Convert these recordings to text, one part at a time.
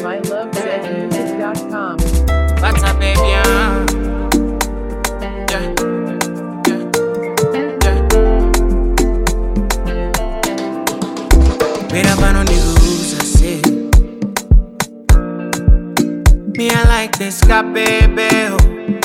mylovezmusic.com. What's up, baby? Yeah. Made up on the rules, I say. Me, I like this guy, baby. Oh.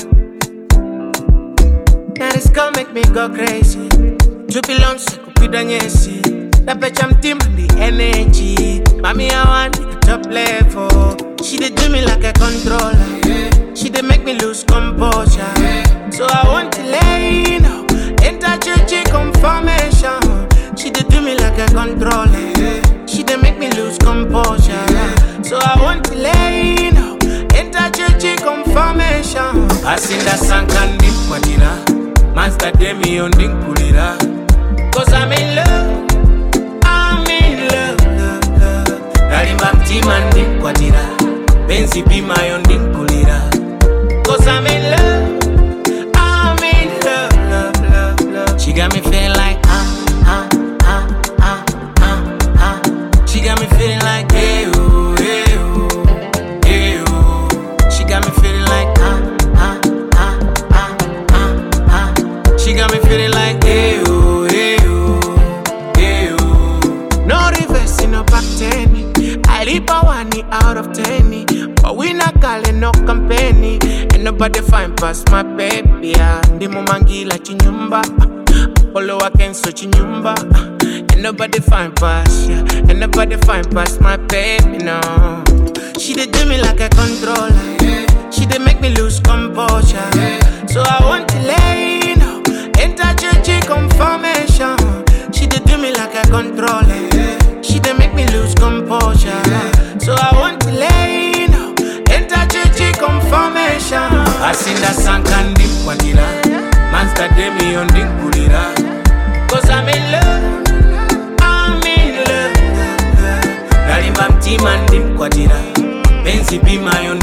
Now this girl make me go crazy. Triple lunch, kupida nyesi. That bitch, I'm team the energy. Mommy, I want it top level. She did do me like a controller. She did make me lose composure. So I want to lay, you know, enter church confirmation. She did do me like a controller. She did make me lose composure. So I want to lay, you know, enter church confirmation. Passing the sun can dip quadira. Master Demi on Dinkulira. Cause I'm in love. I'm in love, love, love. Ralimba mtima ndikwadira. Benzi bima yon dinkulira. Cause I'm in love. I'm in love, love, love, love. She got me feeling like She got me feeling like hey oh, hey oh, hey oh. She got me feeling like She got me feeling like hey oh, hey oh, hey oh. No reversing, no back 10. I leave a 1 out of 10. But we not calling no company. Ain't nobody find past my baby. Ndi mumangila chinyumba. Polo wakenso chinyumba. Ain't nobody find past, yeah. Ain't nobody find past my baby, no. She did do me like a controller. She did make me lose composure. So I want to lay, you know, enter church confirmation. She did do me like a controller. She did make me lose composure. So I want to lay, you know, enter church confirmation. I seen that sun can dip quadira. Master Demi on Dinkulira. Cause I'm in love. I'm in love. Ralimba mtima ndikwadira. Benzi bima yon